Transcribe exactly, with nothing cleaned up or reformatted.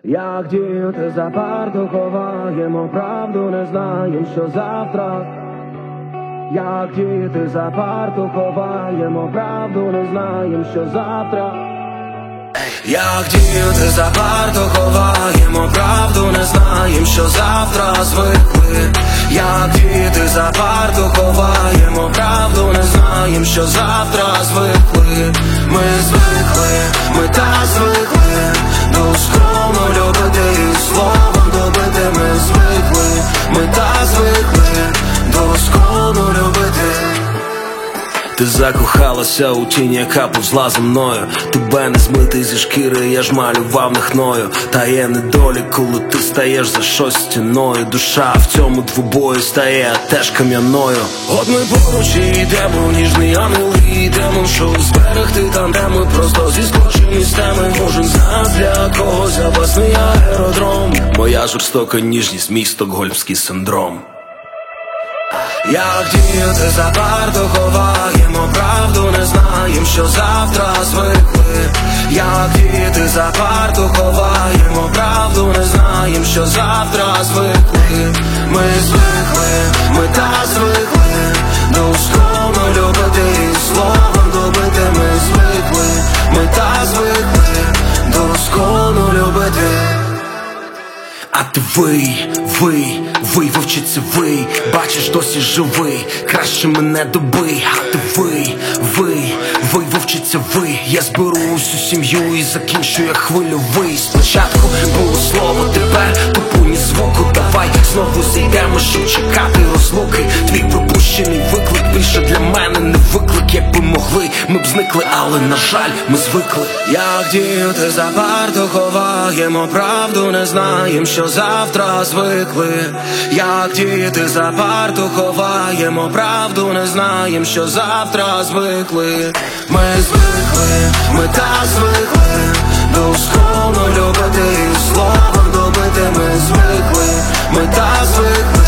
Як діти за парту ховаємо правду, не знаєм, що завтра. Як діти за парту ховаємо правду, не знаєм, що завтра. Як діти за парту ховаємо правду, не знаєм, що завтра звикли. Як діти за парту ховаємо правду, не знаєм, що завтра звикли. Ми звикли, ми так звикли до скромно любити і словом добити. Ми звикли, ми так звикли до скромно любити. Ти закохалася у тінь, яка повзла за мною. Тебе не змити зі шкіри, я ж малював не хною. Та є недолік, коли ти стаєш за щось стіною. Душа в цьому двобою стає теж кам'яною. От ми поруч і йдемо, ніжний ангел, і йдемо в шоу зберегти там, де ми просто зіскочені з теми. Кожен з нас для когось опасний аеродром. Моя жорстока ніжність, мій стокгольмський синдром. Як діти за парту ховаємо правду, не знаєм, що завтра звикли. Як діти за парту ховаємо правду, не знаєм, що завтра звикли. Ми звикли, ми так звикли до скромно любити і словом добити. Ми звикли, ми так звикли до скромно любити. А ти вий, вий, вий, вовчице, вий, бачиш, досі живий, краще мене добий. А ти вий, вий, вий, вовчице, вий, я зберу усю сім'ю і закінчу я хвильовий. Спочатку було слово, тепер тупу ні звуку. Давай знову зійдемо, щоб чекати розлуки. Твій пропущений виклик більше для мене не виклик. Якби могли, ми б зникли, але на жаль, ми звикли. Як діти за парту ховаємо правду, не знаєм, що завтра звикли. Як діти за парту ховаємо правду, не знаєм, що завтра звикли. Ми звикли, ми так звикли до скромно любити і словом добити. Ми звикли, ми так звикли